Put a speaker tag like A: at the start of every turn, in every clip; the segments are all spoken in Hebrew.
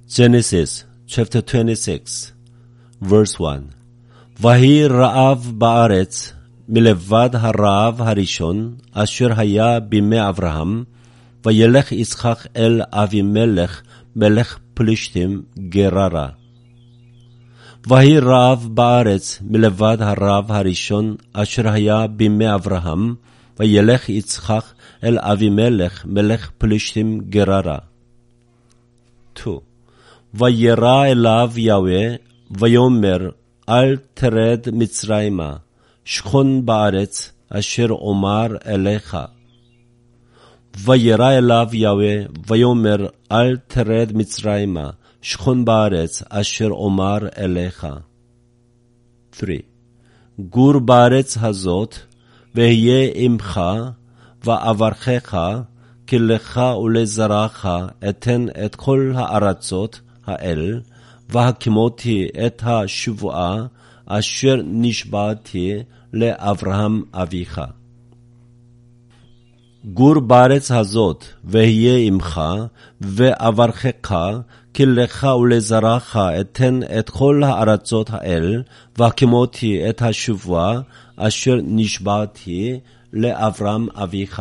A: Genesis chapter 26 verse 1 ויהי רעב בארץ מלבד הרעב הראשון אשר היה בימי אברהם, וילך יצחק אל אבימלך מלך פלישתים גררה. ויהי רעב בארץ מלבד הרעב הראשון אשר היה בימי אברהם, וילך יצחק אל אבימלך מלך פלישתים גררה. 2. וירא אליו יהוה ויאמר אל תרד מצרימה, שכון בארץ אשר אומר אליך. וירא אליו יהוה ויאמר אל תרד מצרימה, שכון בארץ אשר אומר אליך. 3. גור בארץ הזאת ואהיה עמך ואברכך, כי לך ולזרעך אתן את כל הארצות האל, והקימותי את השבועה אשר נשבעתי לאברהם אביך. גור בארץ הזאת ואהיה עמך ואברכך, כי לך ולזרעך אתן את כל הארצות האל, והקימותי את השבועה אשר נשבעתי לאברהם אביך.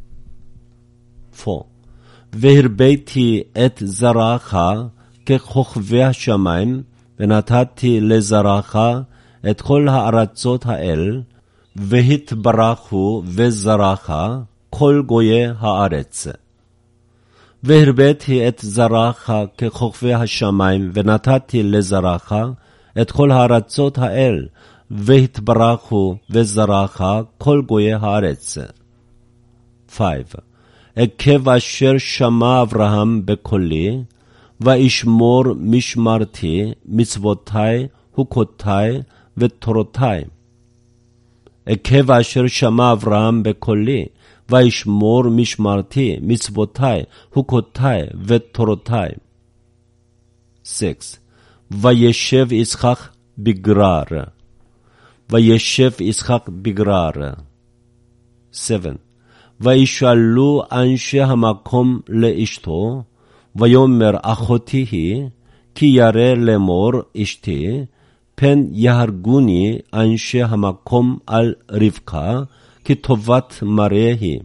A: 4. והרביתי את זרעך ככוכבי השמיים, ונתתי לזרעך את כל הארצות האל, והתברכו וזרעך כל גויי הארץ. והרביתי את זרעך ככוכבי השמיים, ונתתי לזרעך את כל הארצות האל, והתברכו וזרעך כל גויי הארץ. 5. עקב אשר שמע אברהם בקולי, וישמור משמרתי מצוותי חוקותי ותורותי. עקב אשר שמע אברהם בקולי, וישמור משמרתי מצוותי חוקותי ותורותי. 6. וישב יצחק בגרר. וישב יצחק בגרר. 7. וישאלו אנשי המקום לאשתו, ויאמר אחותי היא, כי ירא לאמור אשתי, פן יהרגוני אנשי המקום על רבקה, כי טובת מראה היא.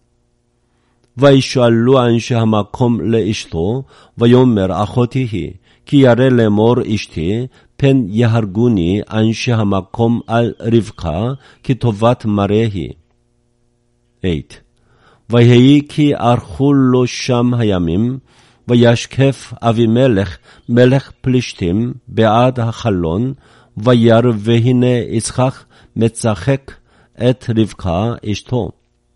A: וישאלו אנשי המקום לאשתו, ויאמר אחותי היא, כי ירא לאמור אשתי, פן יהרגוני אנשי המקום על רבקה, כי טובת מראה היא. 8. ויהי כי ארכו לו שם הימים, וישקף אבימלך מלך פלישתים בעד החלון, וירא והנה יצחק מצחק את רבקה אשתו.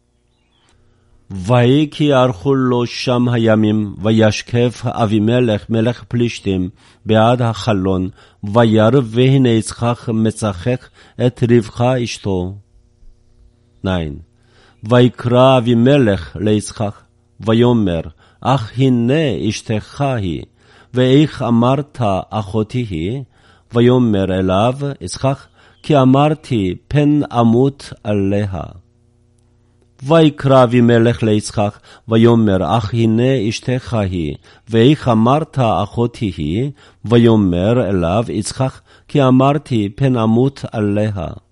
A: ויהי כי ארכו לו שם הימים, וישקף אבימלך מלך פלישתים בעד החלון, וירא והנה יצחק מצחק את רבקה אשתו. 9. ויקרא אבימלך ליצחק, ויאמר אך הנה אשתך היא, ואיך אמרת אחותי היא? ויאמר אליו יצחק, כי אמרתי פן אמות עליה. ויקרא אבימלך ליצחק, ויאמר אך הנה אשתך היא, ואיך אמרת אחותי היא? ויאמר אליו יצחק, כי אמרתי פן אמות עליה.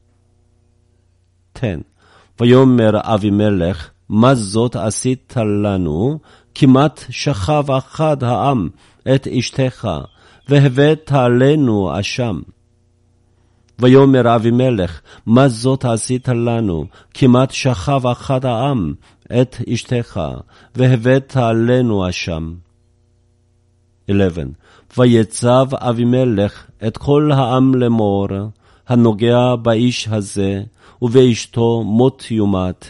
A: 10. ויאמר אבימלך, מה זאת עשית לנו? כמעט שכב אחד העם את אשתך, והבאת עלינו אשם. ויאמר אבימלך, מה זאת עשית לנו? כמעט שכב אחד העם את אשתך, והבאת עלינו אשם. 11. ויצב אבימלך את כל העם לאמור, הנוגע באיש הזה, ובאשתו מות יומת.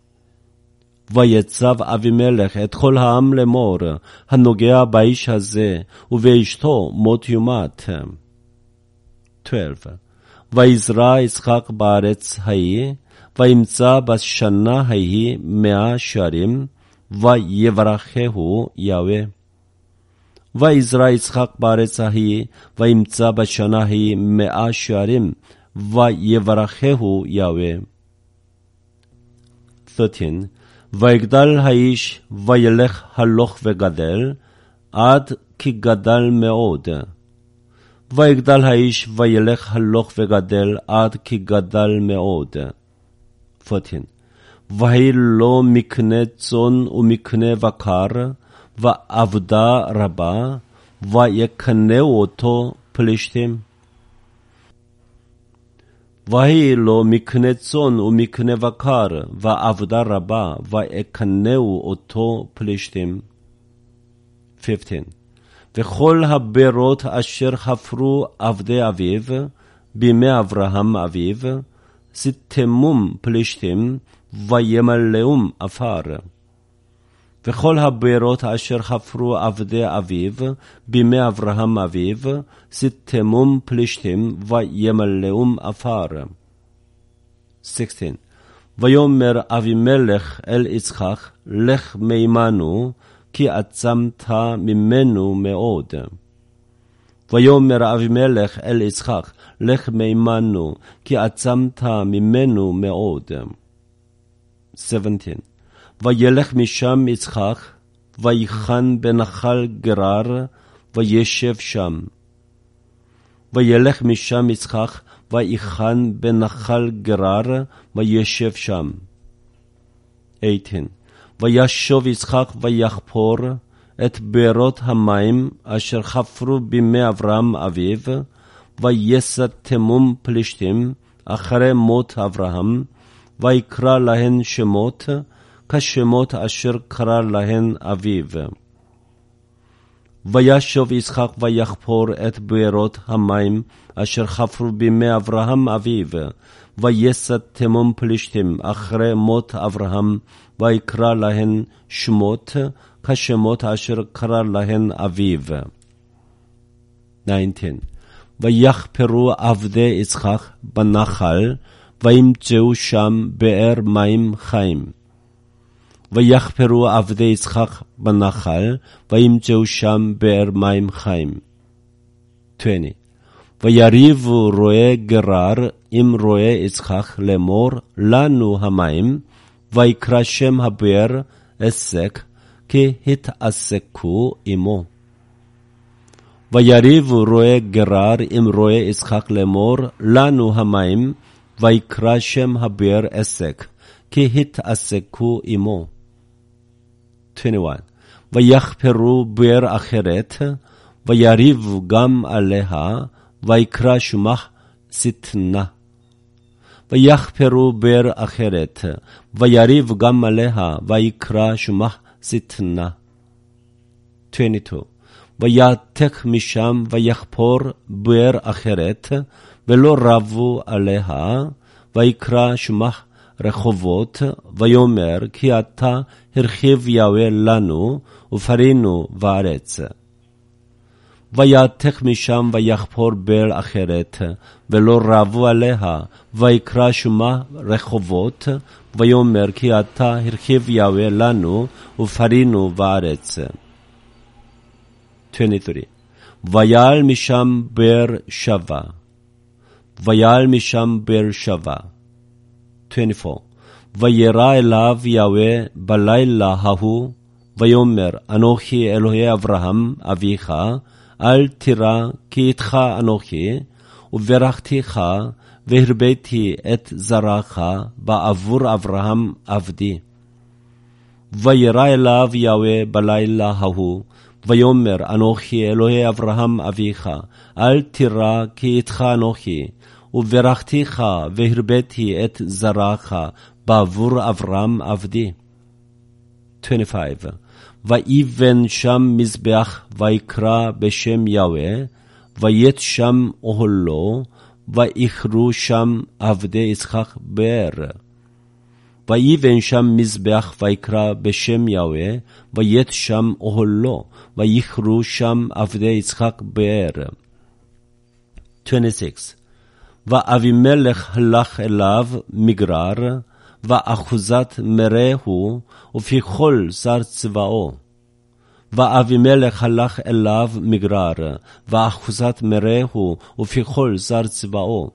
A: ויצב אבימלך את כל העם לאמור, הנוגע באיש הזה, ובאשתו מות יומת. 12. ויזרע יצחק בארץ ההיא, וימצא בשנה ההיא 100 שערים, ויברכהו יהוה. ויזרע יצחק בארץ ההיא, וימצא בשנה ההיא 100 שערים, ויברכהו יהוה. 13. ויגדל האיש וילך הלוך וגדל, עד כי גדל מאוד. ויגדל האיש וילך הלוך וגדל עד כי גדל מאוד. 14. ויהי לו מקנה צאן ומקנה בקר, ועבדה רבה, ויקנאו אותו פלישתים. ויהי לו מקנה צאן ומקנה בקר, ועבדה רבה, ויקנאו אותו פלישתים. 15. וכל הבירות אשר חפרו עבדי אביו, בימי אברהם אביו, סתמום פלישתים, וימלאום עפר. וכל הבירות אשר חפרו עבדי אביו, בימי אברהם אביו, סתמום פלישתים, וימלאום עפר. 16. ויאמר אבימלך אל יצחק, לך מעמנו, כי עצמת ממנו מאוד. ויאמר אבימלך אל יצחק, לך מעמנו, כי עצמת ממנו מאוד. 17. וילך משם יצחק, ויחן בנחל גרר, וישב שם. וילך משם יצחק, ויחן בנחל גרר, וישב שם. 18. וישוב יצחק ויחפור את בארות המים אשר חפרו בימי אברהם אביו, ויסתמום פלישתים אחרי מות אברהם, ויקרא להן שמות, כשמות אשר קרא להן אביו. וישוב יצחק ויחפור את בארות המים אשר חפרו בימי אברהם אביו, ויסתמום פלישתים אחרי מות אברהם, ויקרא להן שמות, כשמות אשר קרא להן אביו. 19. ויחפרו עבדי יצחק בנחל, וימצאו שם באר מים חיים. ויחפרו עבדי יצחק בנחל, וימצאו שם באר מים חיים. 20. ויריבו רועי גרר עם רועי יצחק לאמור, לנו המים, ויקרא שם הבאר עסק, כי התעסקו עמו. ויריבו רועי גרר עם רועי יצחק לאמור, לנו המים, ויקרא שם הבאר עסק, כי התעסקו עמו. 21. ויחפרו באר אחרת, ויריבו גם עליה, ויקרא שמה שטנה. ויחפרו באר אחרת, ויריב גם עליה, ויקרא שמה שטנה. 22. ויעתק משם ויחפור באר אחרת, ולא רבו עליה, ויקרא שמה רחובות, ויאמר כי אתה הרחיב יהוה לנו, ופרינו בארץ. ויעתק משם ויחפור באר אחרת, ולא רבו עליה, ויקרא שמה רחובות, ויאמר כי אתה הרחיב יהוה לנו, ופרינו בארץ. 23. ויעל משם באר שווה. ויעל משם באר שווה. 24. וירא אליו יהוה בלילה ההוא, ויאמר אנוכי אלוהי אברהם אביך, אל תירא כי איתך אנוכי, וברכתיך והרביתי את זרעך בעבור אברהם עבדי. וירא אליו יהוה בלילה ההוא, ויאמר אנוכי אלוהי אברהם אביך, אל תירא כי איתך אנוכי, וברכתיך והרביתי את זרעך בעבור אברהם עבדי. 25. ויבן שם מזבח ויקרא בשם יהוה, וית שם אוהלו, ויכרו שם עבדי יצחק באר. ויבן שם מזבח ויקרא בשם יהוה, וית שם אוהלו, ויכרו שם עבדי יצחק באר. 26. ואבימלך הלך אליו מגרר, ואחוזת מרעהו, ופי כל שר צבאו. ואבימלך הלך אליו מגרר, ואחוזת מרעהו, ופי כל שר צבאו.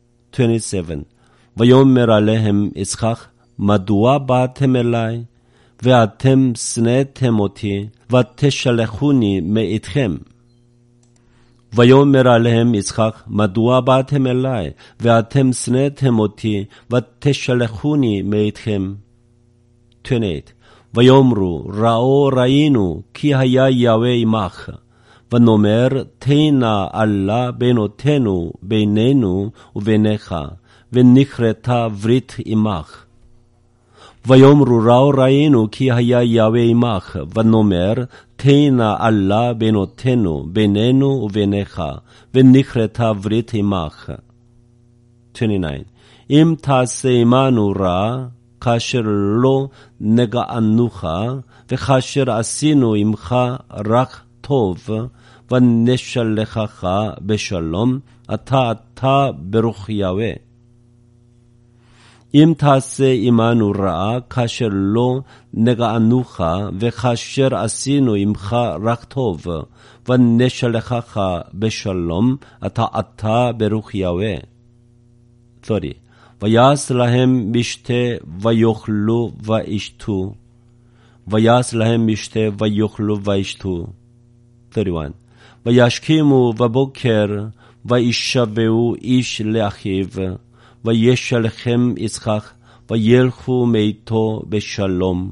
A: 27. ויאמר עליהם יצחק, מדוע באתם אלי? ואתם שנאתם אותי, ותשלחוני מאיתכם. ויאמר עליהם יצחק, מדוע באתם אלי, ואתם שנאתם אותי, ותשלחוני מאיתכם. 28. ויאמרו, ראינו, כי היה יהוה עמך. ונאמר, תנה אללה בינותינו, בינינו וביניך, ונכרתה ברית עמך. ויאמרו, ראינו, כי היה יהוה עמך. ונאמר, תנה אללה בינותינו, בינינו וביניך, ונכרתה ברית עמך. 29. אם תעשה עמנו רע, כאשר לא נגענוך, וכאשר עשינו עמך רק טוב, ונשלחך בשלום, אתה ברוך יהוה. אם תעשה עמנו רע, כאשר לא נגענוך, וכאשר עשינו עמך רק טוב, ונשלחך בשלום, אתה ברוך יהוה. 30. ויעש להם משתה ויאכלו וישתו. ויעש להם משתה ויאכלו וישתו. 31. וישכימו בבוקר וישבעו איש לאחיו. וישלחם יצחק וילכו מאיתו בשלום.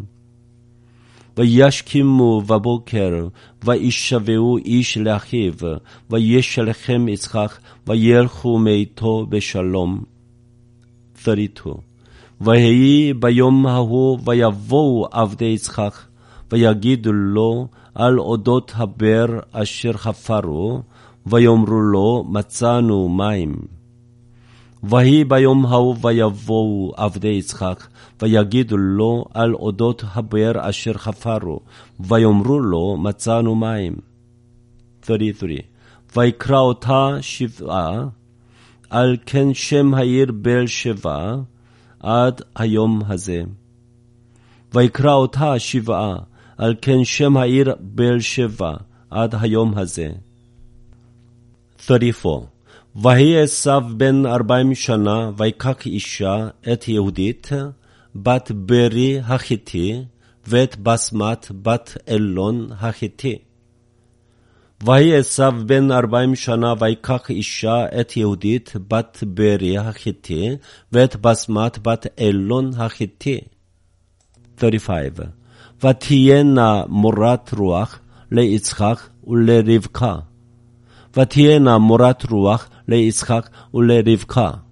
A: וישכימו בבוקר וישבעו איש לאחיו. וישלחם יצחק וילכו מאיתו בשלום. 32. ויהי ביום ההוא ויבואו עבדי יצחק ויגידו לו על אודות הבאר אשר חפרו, ויאמרו לו מצאנו מים. ויהי ביום ההוא ויבואו עבדי יצחק ויגידו לו על אודות הבאר אשר חפרו, ויאמרו לו מצאנו מים. 33. ויקרא אותה שבעה, על כן שם העיר באר שבע עד היום הזה. ויקרא אותה שבעה, על כן שם העיר באר שבע עד היום הזה. 34. ויהי עשיו בן 40 שנה, ויקח אישה את יהודית, בת ברי החיתי, ואת בסמת בת אלון החיתי. ויהי עשיו בן 40 שנה, ויקח אישה את יהודית, בת ברי החיתי, ואת בסמת בת אלון החיתי. 35. ותהיינה מורת רוח ליצחק ולרבקה. ותהיינה מורת רוח ליצחק ולרבקה.